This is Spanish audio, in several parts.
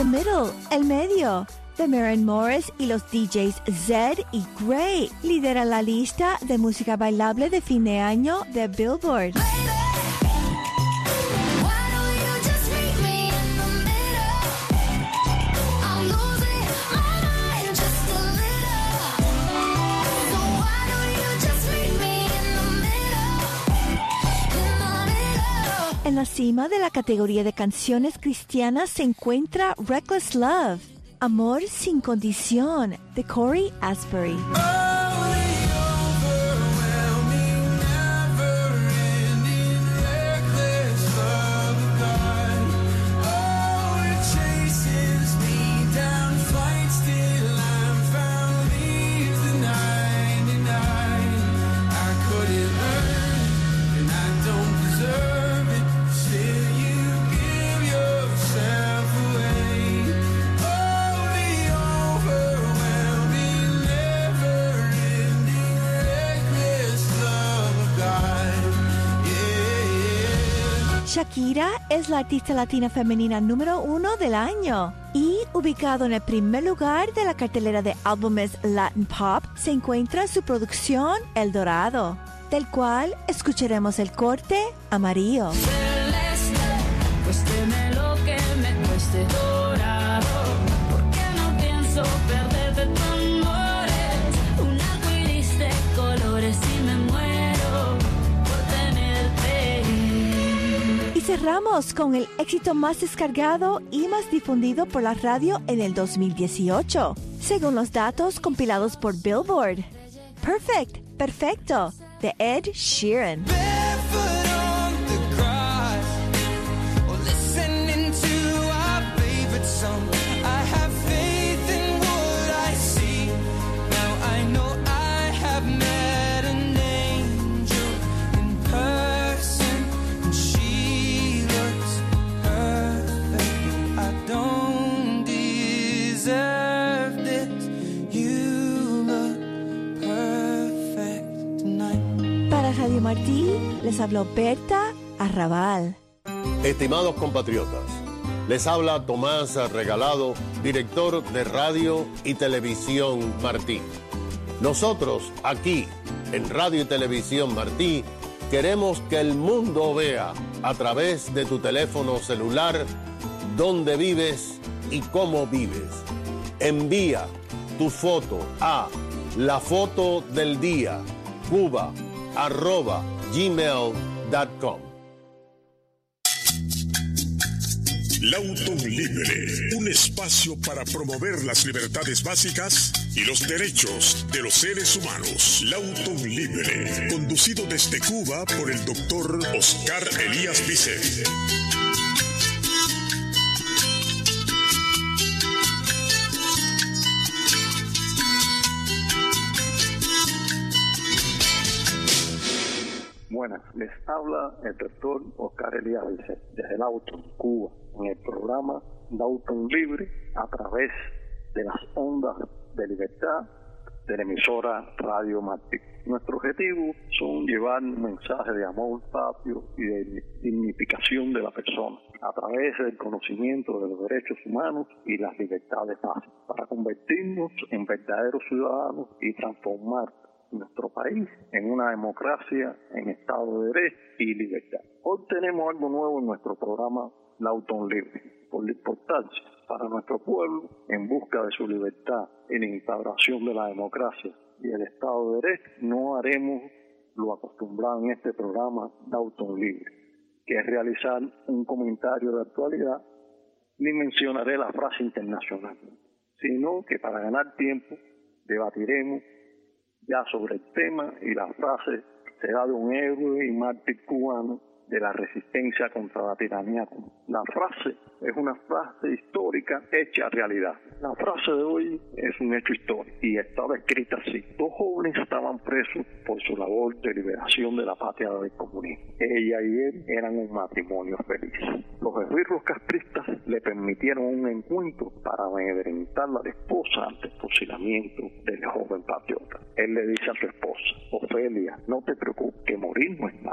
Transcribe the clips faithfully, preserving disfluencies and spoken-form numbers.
middle, el medio, de Maren Morris y los D Js Zed y Grey. Lidera la lista de música bailable de fin de año de Billboard. En la cima de la categoría de canciones cristianas se encuentra Reckless Love, Amor sin condición, de Corey Asbury. Shakira es la artista latina femenina número uno del año y, ubicado en el primer lugar de la cartelera de álbumes Latin Pop, se encuentra su producción El Dorado, del cual escucharemos el corte Amarillo. Celeste, cuésteme lo que me cueste, dorado, porque no pienso perderte tu amores, un arcoíris de colores y me muero por tenerte. Y cerramos con el éxito más descargado y más difundido por la radio en el dos mil dieciocho, según los datos compilados por Billboard. Perfect, perfecto, de Ed Sheeran. Radio Martí, les habló Berta Arrabal. Estimados compatriotas, les habla Tomás Regalado, director de Radio y Televisión Martí. Nosotros, aquí, en Radio y Televisión Martí, queremos que el mundo vea, a través de tu teléfono celular, dónde vives y cómo vives. Envía tu foto a la foto del día, Cuba, arroba gmail punto com. Lauton Libre, un espacio para promover las libertades básicas y los derechos de los seres humanos. Lauton Libre, conducido desde Cuba por el doctor Oscar Elías Vicente. Buenas, les habla el doctor Oscar Elías Vicente desde Lauton, Cuba, en el programa Lauton Libre a través de las ondas de libertad de la emisora Radio Martí. Nuestro objetivo son llevar un mensaje de amor propio y de dignificación de la persona a través del conocimiento de los derechos humanos y las libertades básicas para convertirnos en verdaderos ciudadanos y transformar nuestro país en una democracia en Estado de Derecho y libertad. Hoy tenemos algo nuevo en nuestro programa Lauton Libre, por la importancia para nuestro pueblo en busca de su libertad y la instauración de la democracia y el Estado de Derecho. No haremos lo acostumbrado en este programa Lauton Libre, que es realizar un comentario de actualidad, ni mencionaré la frase internacional, sino que para ganar tiempo debatiremos ya sobre el tema, y la frase será de un héroe y mártir cubano de la resistencia contra la tiranía. La frase es una frase histórica hecha realidad. La frase de hoy es un hecho histórico y estaba escrita así: dos jóvenes estaban presos por su labor de liberación de la patria del comunismo. Ella y él eran un matrimonio feliz. Los esbirros castristas le permitieron un encuentro para amedrentar a la esposa ante el fusilamiento del joven patriota. Él le dice a su esposa: Ofelia, no te preocupes, que morir no es nada.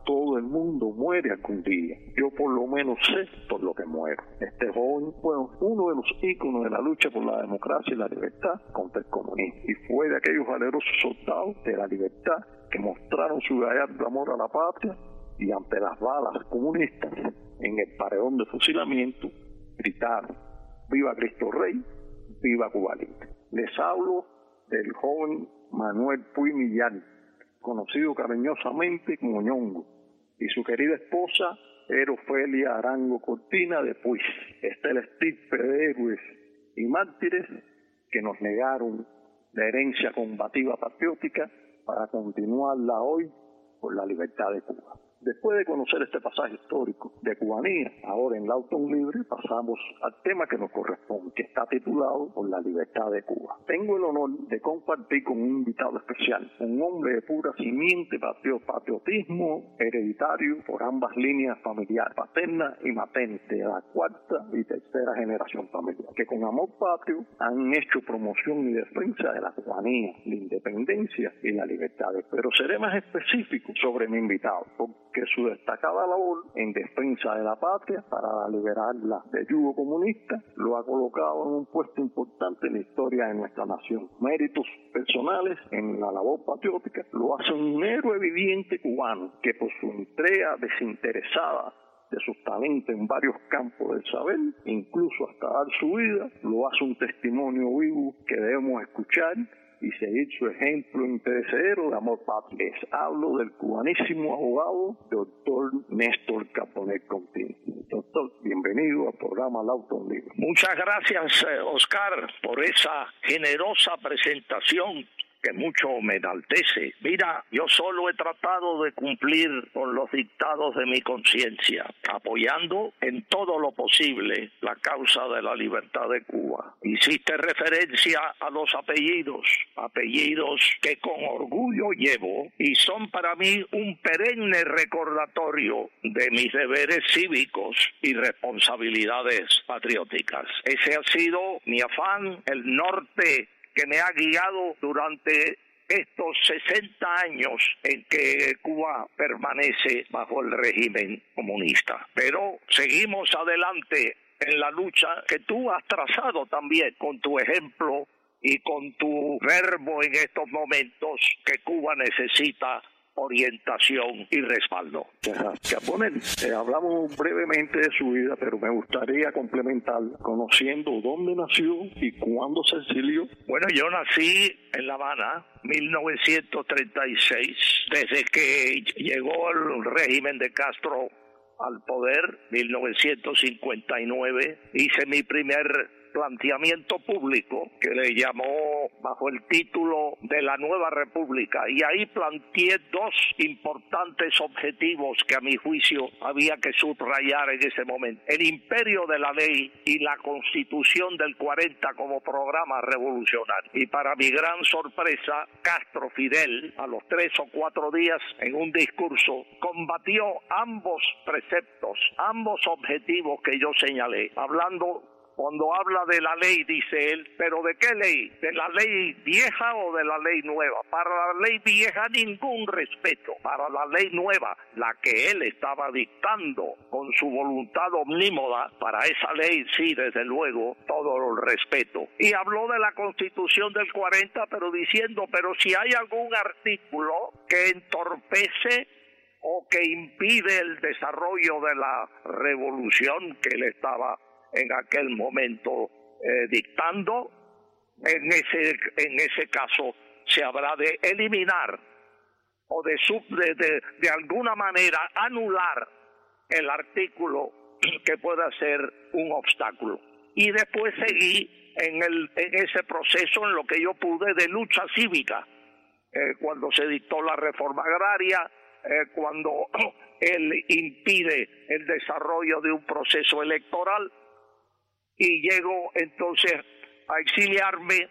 Todo el mundo muere algún día. Yo por lo menos sé por lo que muero. Este joven fue uno de los íconos de la lucha por la democracia y la libertad contra el comunismo. Y fue de aquellos valerosos soldados de la libertad que mostraron su gallardo amor a la patria y ante las balas comunistas en el paredón de fusilamiento gritaron: ¡Viva Cristo Rey! ¡Viva Cuba Libre! Les hablo del joven Manuel Puig Millán, conocido cariñosamente como Ñongo, y su querida esposa era Ofelia Arango Cortina de Puig. Esta es la estirpe de héroes y mártires que nos negaron la herencia combativa patriótica para continuarla hoy por la libertad de Cuba. Después de conocer este pasaje histórico de cubanía, ahora en Lauton Libre pasamos al tema que nos corresponde, que está titulado Por la libertad de Cuba. Tengo el honor de compartir con un invitado especial, un hombre de pura simiente patriotismo hereditario por ambas líneas familiares, paterna y materna, de la cuarta y tercera generación familiar, que con amor patrio han hecho promoción y defensa de la cubanía, la independencia y la libertad. Pero seré más específico sobre mi invitado, que su destacada labor en defensa de la patria para liberarla del yugo comunista lo ha colocado en un puesto importante en la historia de nuestra nación. Méritos personales en la labor patriótica lo hace un héroe viviente cubano que por su entrega desinteresada de sus talentos en varios campos del saber, incluso hasta dar su vida, lo hace un testimonio vivo que debemos escuchar y seguir su ejemplo interesero de amor patrio. Les hablo del cubanísimo abogado doctor Néstor Carbonell Contini. Doctor, bienvenido al programa Lauton Libre. Muchas gracias, Oscar, por esa generosa presentación que mucho me enaltece. Mira, yo solo he tratado de cumplir con los dictados de mi conciencia, apoyando en todo lo posible la causa de la libertad de Cuba. Hiciste referencia a los apellidos, apellidos que con orgullo llevo y son para mí un perenne recordatorio de mis deberes cívicos y responsabilidades patrióticas. Ese ha sido mi afán, el norte que me ha guiado durante estos sesenta años en que Cuba permanece bajo el régimen comunista. Pero seguimos adelante en la lucha que tú has trazado también con tu ejemplo y con tu verbo en estos momentos que Cuba necesita orientación y respaldo. Carbonell, eh, hablamos brevemente de su vida, pero me gustaría complementar conociendo dónde nació y cuándo se exilió. Bueno, yo nací en La Habana, mil novecientos treinta y seis, desde que llegó el régimen de Castro al poder, mil novecientos cincuenta y nueve, hice mi primer planteamiento público que le llamó bajo el título de la Nueva República, y ahí planteé dos importantes objetivos que a mi juicio había que subrayar en ese momento: el imperio de la ley y la Constitución del cuarenta como programa revolucionario. Y para mi gran sorpresa, Castro Fidel, a los tres o cuatro días, en un discurso, combatió ambos preceptos, ambos objetivos que yo señalé, hablando. Cuando habla de la ley, dice él, ¿pero de qué ley? ¿De la ley vieja o de la ley nueva? Para la ley vieja ningún respeto. Para la ley nueva, la que él estaba dictando con su voluntad omnímoda, para esa ley sí, desde luego, todo el respeto. Y habló de la Constitución del cuarenta, pero diciendo, pero si hay algún artículo que entorpece o que impide el desarrollo de la revolución que él estaba en aquel momento eh, dictando, en ese en ese caso se habrá de eliminar o de, sub, de, de, de alguna manera anular el artículo que pueda ser un obstáculo. Y después seguí en, el, en ese proceso en lo que yo pude de lucha cívica, eh, cuando se dictó la reforma agraria, eh, cuando él impide el desarrollo de un proceso electoral, y llego entonces a exiliarme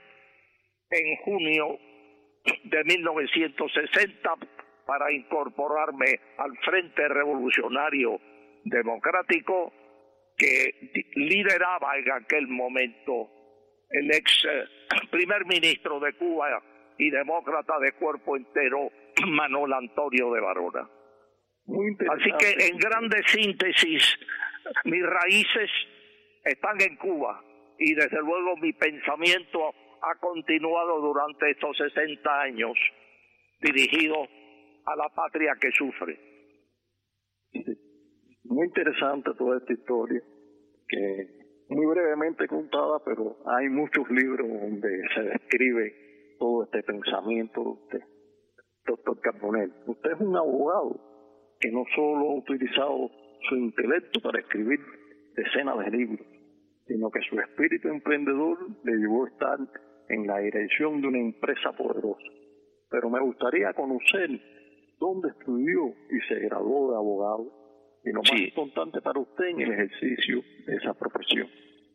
en junio de mil novecientos sesenta para incorporarme al Frente Revolucionario Democrático que lideraba en aquel momento el ex primer ministro de Cuba y demócrata de cuerpo entero, Manuel Antonio de Varona. Muy interesante. Así que en grande síntesis, mis raíces están en Cuba y desde luego mi pensamiento ha continuado durante estos sesenta años dirigido a la patria que sufre. Sí. Muy interesante toda esta historia, que muy brevemente contada, pero hay muchos libros donde se describe todo este pensamiento de usted, doctor Carbonell. Usted es un abogado que no solo ha utilizado su intelecto para escribir decenas de libros, sino que su espíritu emprendedor le llevó a estar en la dirección de una empresa poderosa. Pero me gustaría conocer dónde estudió y se graduó de abogado, y lo más Sí. importante para usted en el ejercicio de esa profesión.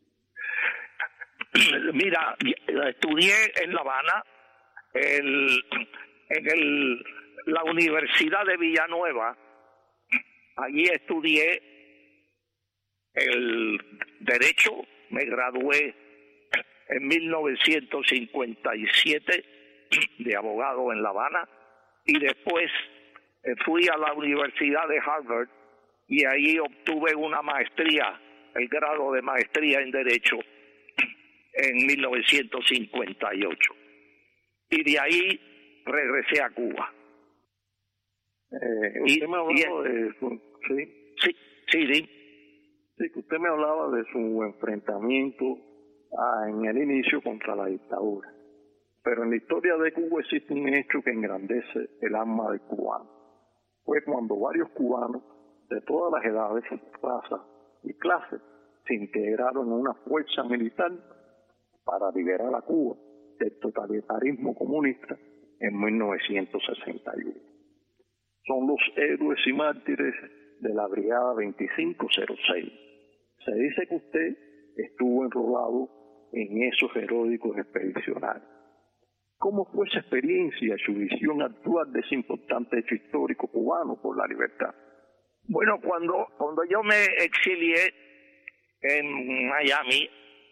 Mira, estudié en La Habana, el, en el, la Universidad de Villanueva. Allí estudié el Derecho, me gradué en mil novecientos cincuenta y siete de abogado en La Habana, y después eh, fui a la Universidad de Harvard y ahí obtuve una maestría, el grado de maestría en Derecho en mil novecientos cincuenta y ocho. Y de ahí regresé a Cuba. Eh, Y- usted me hablaba y- de su... Sí, Sí, sí, sí. sí, que usted me hablaba de su enfrentamiento ah, en el inicio contra la dictadura. Pero en la historia de Cuba existe un hecho que engrandece el alma del cubano. Fue cuando varios cubanos de todas las edades, razas y clases se integraron en una fuerza militar para liberar a Cuba del totalitarismo comunista en mil novecientos sesenta y uno. Son los héroes y mártires de la Brigada veinticinco cero seis. Se dice que usted estuvo enrolado en esos heroicos expedicionarios. ¿Cómo fue esa experiencia y su visión actual de ese importante hecho histórico cubano por la libertad? Bueno, cuando, cuando yo me exilié en Miami,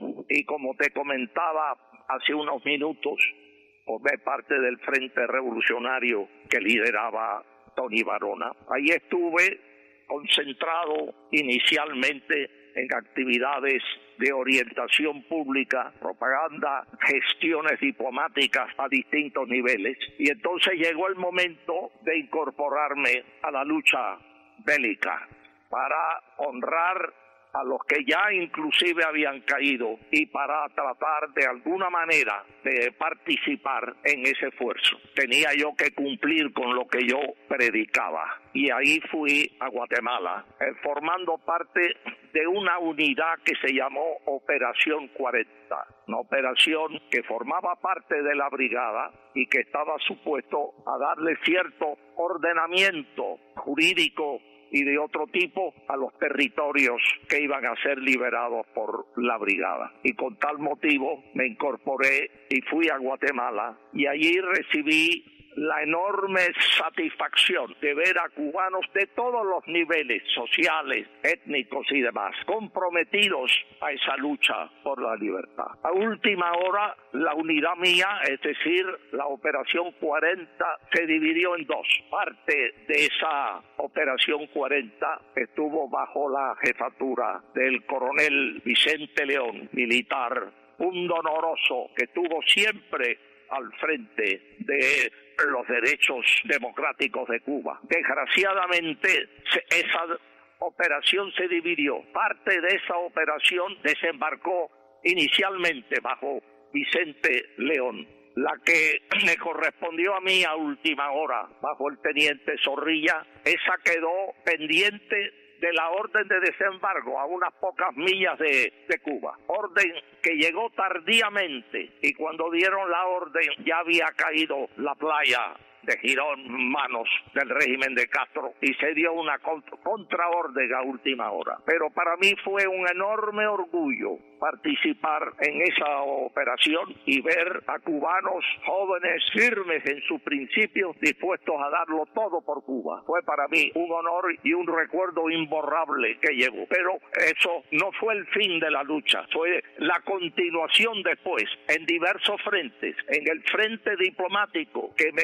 y como te comentaba hace unos minutos, formé parte del Frente Revolucionario que lideraba Tony Barona. Ahí estuve concentrado inicialmente en actividades de orientación pública, propaganda, gestiones diplomáticas a distintos niveles, y entonces llegó el momento de incorporarme a la lucha bélica para honrar a los que ya inclusive habían caído y para tratar de alguna manera de participar en ese esfuerzo. Tenía yo que cumplir con lo que yo predicaba, y ahí fui a Guatemala, eh, formando parte de una unidad que se llamó Operación cuarenta, una operación que formaba parte de la brigada y que estaba supuesto a darle cierto ordenamiento jurídico y de otro tipo a los territorios que iban a ser liberados por la brigada. Y con tal motivo me incorporé y fui a Guatemala, y allí recibí la enorme satisfacción de ver a cubanos de todos los niveles sociales, étnicos y demás, comprometidos a esa lucha por la libertad. A última hora, la unidad mía, es decir, la Operación cuarenta, se dividió en dos. Parte de esa Operación cuarenta estuvo bajo la jefatura del coronel Vicente León, militar pundonoroso, que estuvo siempre al frente de los derechos democráticos de Cuba. Desgraciadamente, esa operación se dividió. Parte de esa operación desembarcó inicialmente bajo Vicente León. La que me correspondió a mí a última hora, bajo el teniente Zorrilla, esa quedó pendiente de la orden de desembarco a unas pocas millas de, de Cuba. Orden que llegó tardíamente, y cuando dieron la orden ya había caído la playa de Girón en manos del régimen de Castro, y se dio una contra, contraorden a última hora. Pero para mí fue un enorme orgullo participar en esa operación y ver a cubanos jóvenes firmes en sus principios, dispuestos a darlo todo por Cuba. Fue para mí un honor y un recuerdo imborrable que llevo. Pero eso no fue el fin de la lucha, fue la continuación después en diversos frentes. En el frente diplomático que me correspondió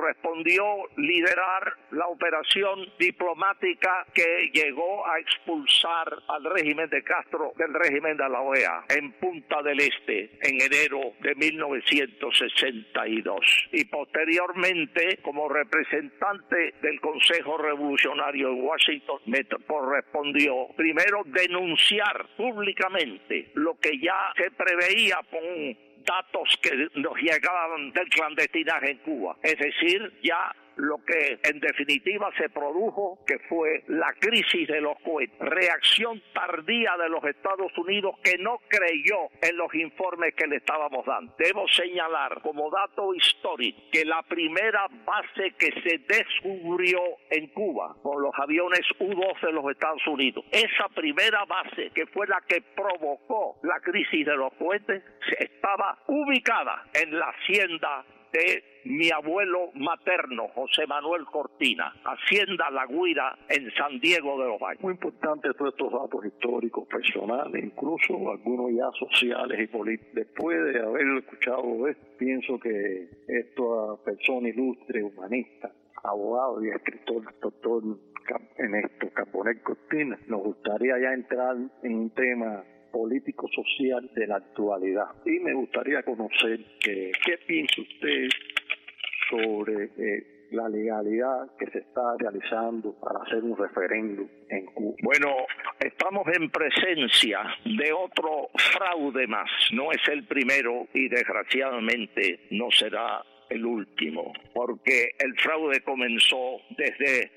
correspondió liderar la operación diplomática que llegó a expulsar al régimen de Castro del régimen de la O E A en Punta del Este en enero de mil novecientos sesenta y dos. Y posteriormente, como representante del Consejo Revolucionario en Washington, me correspondió primero denunciar públicamente lo que ya se preveía con datos que nos llegaban del clandestinaje en Cuba, es decir, ya lo que en definitiva se produjo, que fue la crisis de los cohetes, reacción tardía de los Estados Unidos que no creyó en los informes que le estábamos dando. Debo señalar como dato histórico que la primera base que se descubrió en Cuba con los aviones U dos de los Estados Unidos, esa primera base que fue la que provocó la crisis de los cohetes, estaba ubicada en la hacienda de mi abuelo materno, José Manuel Cortina, Hacienda La Guira, en San Diego de los Valles. Muy importante todos estos datos históricos, personales, incluso algunos ya sociales y políticos. Después de haber escuchado esto, pienso que esta persona ilustre, humanista, abogado y escritor, doctor Ernesto Carbonell Cortina, nos gustaría ya entrar en un tema político-social de la actualidad. Y me gustaría conocer que, qué piensa usted sobre eh, la legalidad que se está realizando para hacer un referéndum en Cuba. Bueno, estamos en presencia de otro fraude más. No es el primero y desgraciadamente no será el último, porque el fraude comenzó desde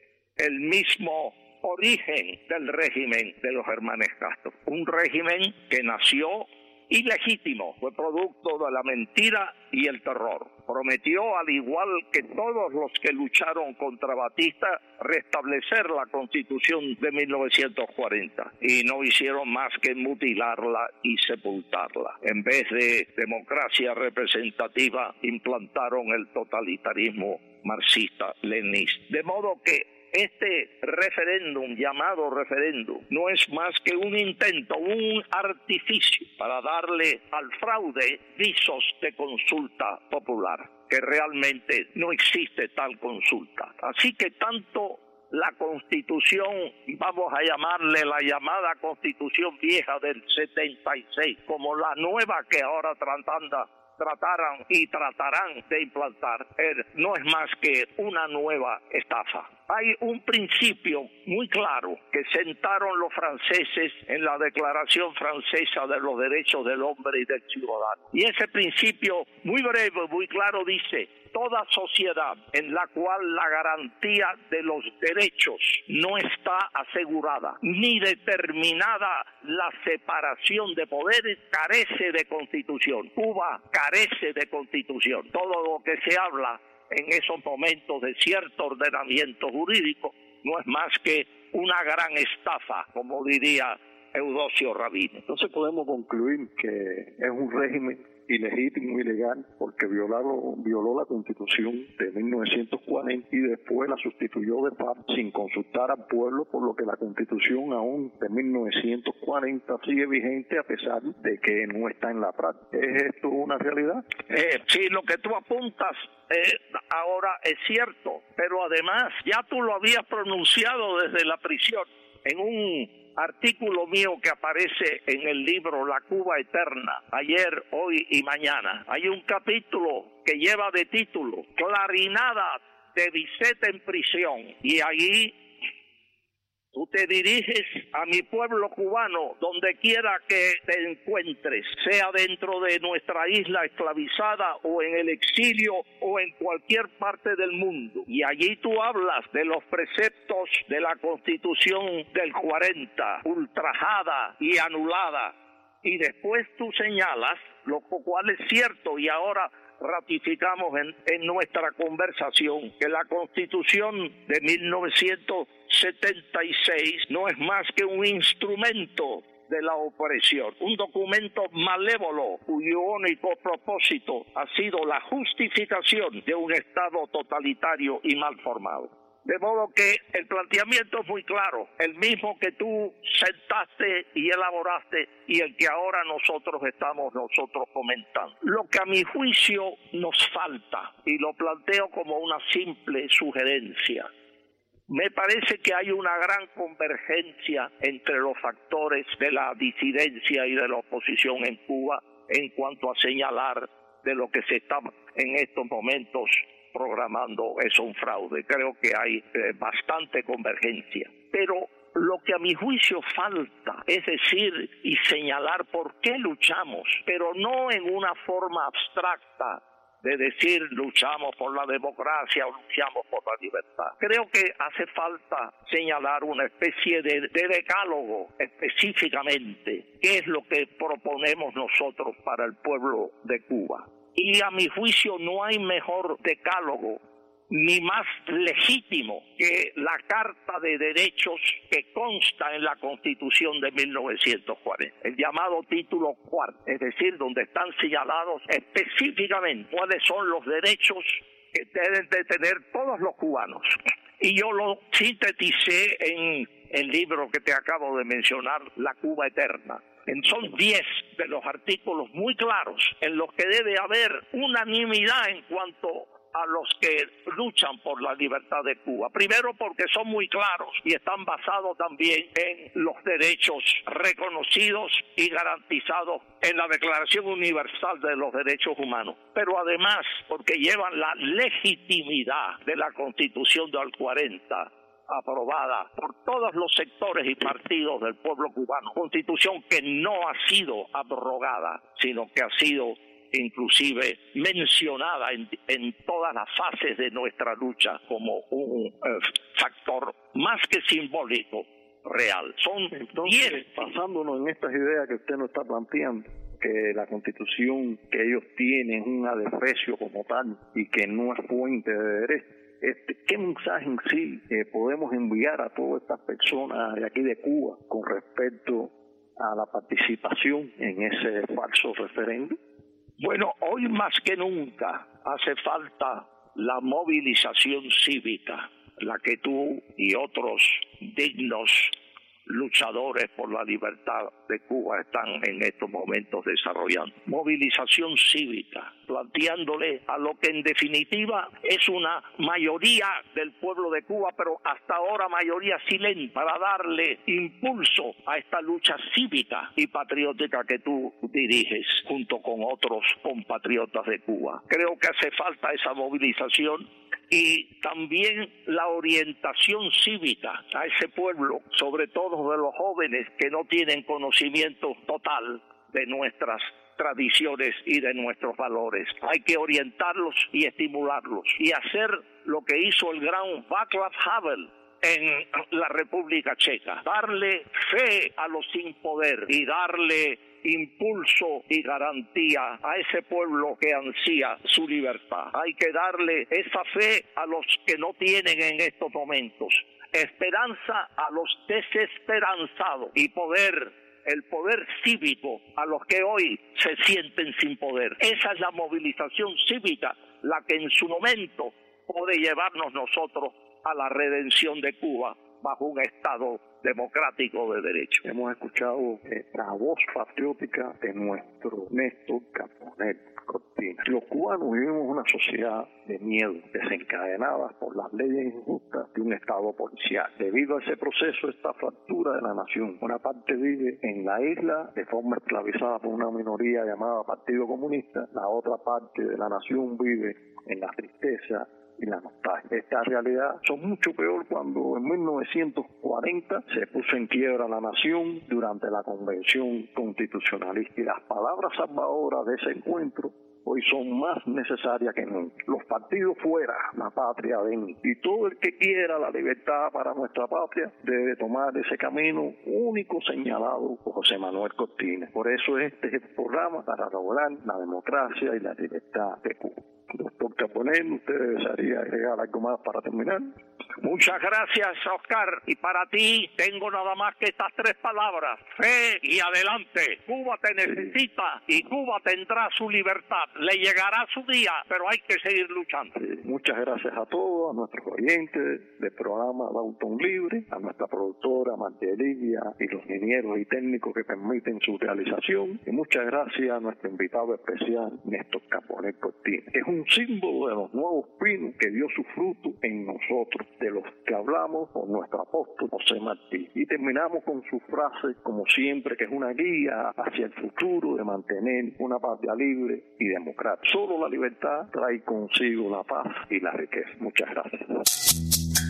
el mismo origen del régimen de los hermanos Castro. Un régimen que nació ilegítimo, fue producto de la mentira y el terror. Prometió, al igual que todos los que lucharon contra Batista, restablecer la Constitución de mil novecientos cuarenta y no hicieron más que mutilarla y sepultarla. En vez de democracia representativa, implantaron el totalitarismo marxista-leninista. De modo que este referéndum, llamado referéndum, no es más que un intento, un artificio para darle al fraude visos de consulta popular, que realmente no existe tal consulta. Así que tanto la Constitución, vamos a llamarle la llamada Constitución vieja del setenta y seis, como la nueva que ahora tratando trataran y tratarán de implantar, no es más que una nueva estafa. Hay un principio muy claro que sentaron los franceses en la Declaración Francesa de los Derechos del Hombre y del Ciudadano. Y ese principio, muy breve, muy claro, dice: toda sociedad en la cual la garantía de los derechos no está asegurada, ni determinada la separación de poderes, carece de constitución. Cuba carece de constitución. Todo lo que se habla en esos momentos de cierto ordenamiento jurídico no es más que una gran estafa, como diría Eudosio Rabino. Entonces podemos concluir que es un régimen ilegítimo, ilegal, porque violó, violó la Constitución de mil novecientos cuarenta y después la sustituyó de facto sin consultar al pueblo, por lo que la Constitución aún de mil novecientos cuarenta sigue vigente a pesar de que no está en la práctica. ¿Es esto una realidad? Eh, sí, lo que tú apuntas eh, ahora es cierto, pero además ya tú lo habías pronunciado desde la prisión en un artículo mío que aparece en el libro La Cuba Eterna, ayer, hoy y mañana. Hay un capítulo que lleva de título Clarinada de Biceta en prisión, y allí tú te diriges a mi pueblo cubano, donde quiera que te encuentres, sea dentro de nuestra isla esclavizada o en el exilio o en cualquier parte del mundo. Y allí tú hablas de los preceptos de la Constitución del cuarenta, ultrajada y anulada. Y después tú señalas, lo cual es cierto, y ahora ratificamos en, en nuestra conversación, que la Constitución de mil novecientos setenta y seis no es más que un instrumento de la opresión, un documento malévolo cuyo único propósito ha sido la justificación de un Estado totalitario y mal formado. De modo que el planteamiento es muy claro, el mismo que tú sentaste y elaboraste y el que ahora nosotros estamos nosotros comentando. Lo que a mi juicio nos falta, y lo planteo como una simple sugerencia, me parece que hay una gran convergencia entre los factores de la disidencia y de la oposición en Cuba en cuanto a señalar de lo que se está en estos momentos programando es un fraude. Creo que hay eh, bastante convergencia. Pero lo que a mi juicio falta es decir y señalar por qué luchamos, pero no en una forma abstracta de decir luchamos por la democracia o luchamos por la libertad. Creo que hace falta señalar una especie de, de decálogo específicamente, qué es lo que proponemos nosotros para el pueblo de Cuba. Y a mi juicio no hay mejor decálogo ni más legítimo que la Carta de Derechos que consta en la Constitución de mil novecientos cuarenta, el llamado título cuarto, es decir, donde están señalados específicamente cuáles son los derechos que deben de tener todos los cubanos. Y yo lo sinteticé en el libro que te acabo de mencionar, La Cuba Eterna. Son diez de los artículos muy claros en los que debe haber unanimidad en cuanto a los que luchan por la libertad de Cuba. Primero porque son muy claros y están basados también en los derechos reconocidos y garantizados en la Declaración Universal de los Derechos Humanos. Pero además porque llevan la legitimidad de la Constitución del cuarenta, aprobada por todos los sectores y partidos del pueblo cubano. Constitución que no ha sido abrogada, sino que ha sido inclusive mencionada en, en todas las fases de nuestra lucha como un eh, factor más que simbólico, real. Son Entonces, diez. basándonos en estas ideas que usted nos está planteando, que la Constitución que ellos tienen es un adefesio como tal y que no es fuente de derecho, este, ¿qué mensaje en sí eh, podemos enviar a todas estas personas de aquí de Cuba con respecto a la participación en ese falso referéndum? Bueno, hoy más que nunca hace falta la movilización cívica, la que tú y otros dignos luchadores por la libertad de Cuba están en estos momentos desarrollando. Movilización cívica, planteándole a lo que en definitiva es una mayoría del pueblo de Cuba, pero hasta ahora mayoría silente, para darle impulso a esta lucha cívica y patriótica que tú diriges junto con otros compatriotas de Cuba. Creo que hace falta esa movilización y también la orientación cívica a ese pueblo, sobre todo de los jóvenes que no tienen conocimiento total de nuestras tradiciones y de nuestros valores. Hay que orientarlos y estimularlos y hacer lo que hizo el gran Václav Havel en la República Checa, darle fe a los sin poder y darle impulso y garantía a ese pueblo que ansía su libertad. Hay que darle esa fe a los que no tienen en estos momentos, esperanza a los desesperanzados y poder, el poder cívico a los que hoy se sienten sin poder. Esa es la movilización cívica, la que en su momento puede llevarnos nosotros a la redención de Cuba bajo un Estado democrático de derecho. Hemos escuchado eh, la voz patriótica de nuestro Néstor Carbonell Cortina. Los cubanos vivimos una sociedad de miedo, desencadenada por las leyes injustas de un Estado policial. Debido a ese proceso, esta fractura de la nación, una parte vive en la isla de forma esclavizada por una minoría llamada Partido Comunista, la otra parte de la nación vive en la tristeza y la nostalgia. Esta realidad son mucho peor cuando en mil novecientos cuarenta se puso en quiebra la nación durante la Convención Constitucionalista y las palabras salvadoras de ese encuentro hoy son más necesarias que nunca. Los partidos fuera, la patria ven, y todo el que quiera la libertad para nuestra patria debe tomar ese camino único señalado por José Manuel Cortina. Por eso este es el programa para lograr la democracia y la libertad de Cuba. Doctor Carbonell, ¿usted desearía agregar algo más para terminar? Muchas gracias, Oscar. Y para ti tengo nada más que estas tres palabras: fe y adelante. Cuba te necesita y Cuba tendrá su libertad. Le llegará su día, pero hay que seguir luchando. Sí, muchas gracias a todos, a nuestros oyentes del programa Dauton Libre, a nuestra productora Marta Lidia y los ingenieros y técnicos que permiten su realización. Y muchas gracias a nuestro invitado especial, Néstor Carbonell Cortina, que es un símbolo de los nuevos pinos que dio su fruto en nosotros, de los que hablamos con nuestro apóstol José Martí. Y terminamos con su frase, como siempre, que es una guía hacia el futuro de mantener una patria libre y democrática. Solo la libertad trae consigo la paz y la riqueza. Muchas gracias.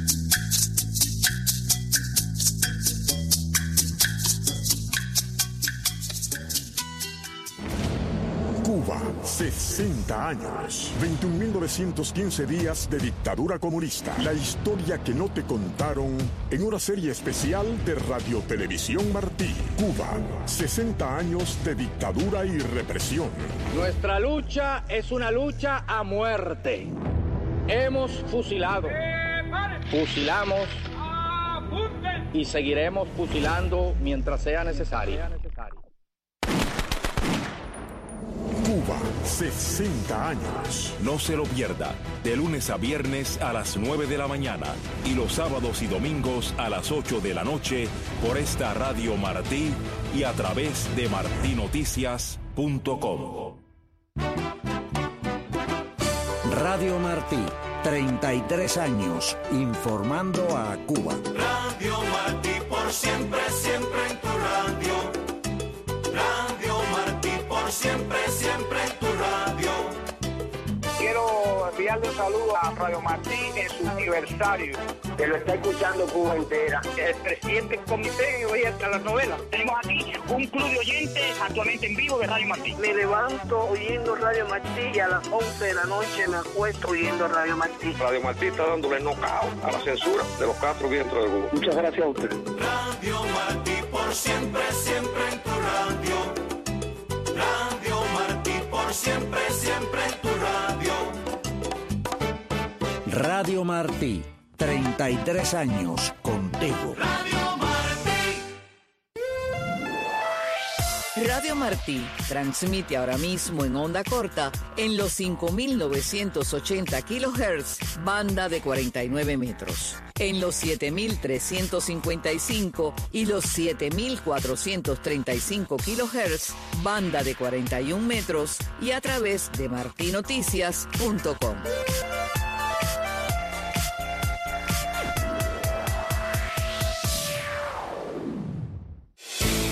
Cuba, sesenta años, veintiún mil novecientos quince días de dictadura comunista. La historia que no te contaron en una serie especial de Radio Televisión Martí. Cuba, sesenta años de dictadura y represión. Nuestra lucha es una lucha a muerte. Hemos fusilado, fusilamos y seguiremos fusilando mientras sea necesario. Cuba, sesenta años. No se lo pierda, de lunes a viernes a las nueve de la mañana y los sábados y domingos a las ocho de la noche por esta Radio Martí y a través de martí noticias punto com. Radio Martí, treinta y tres años informando a Cuba. Radio Martí, por siempre, siempre en tu radio. Radio Martí, por siempre, siempre en tu radio. Quiero enviarle un saludo a Radio Martí en su aniversario, que lo está escuchando Cuba entera. El presidente del comité oye hasta las novelas. Tenemos aquí un club de oyentes actualmente en vivo de Radio Martí. Me levanto oyendo Radio Martí y a las once de la noche me acuesto oyendo Radio Martí. Radio Martí está dándole knockout a la censura de los cuatro vientos del Cuba. Muchas gracias a usted. Radio Martí, por siempre, siempre en tu radio. Radio Martí, por siempre, siempre en tu radio. Radio Martí, treinta y tres años contigo. Radio Martí. Radio Martí transmite ahora mismo en onda corta en los cinco mil novecientos ochenta kilohertz, banda de cuarenta y nueve metros, en los siete mil trescientos cincuenta y cinco y los siete mil cuatrocientos treinta y cinco kilohertz, banda de cuarenta y un metros y a través de martí noticias punto com.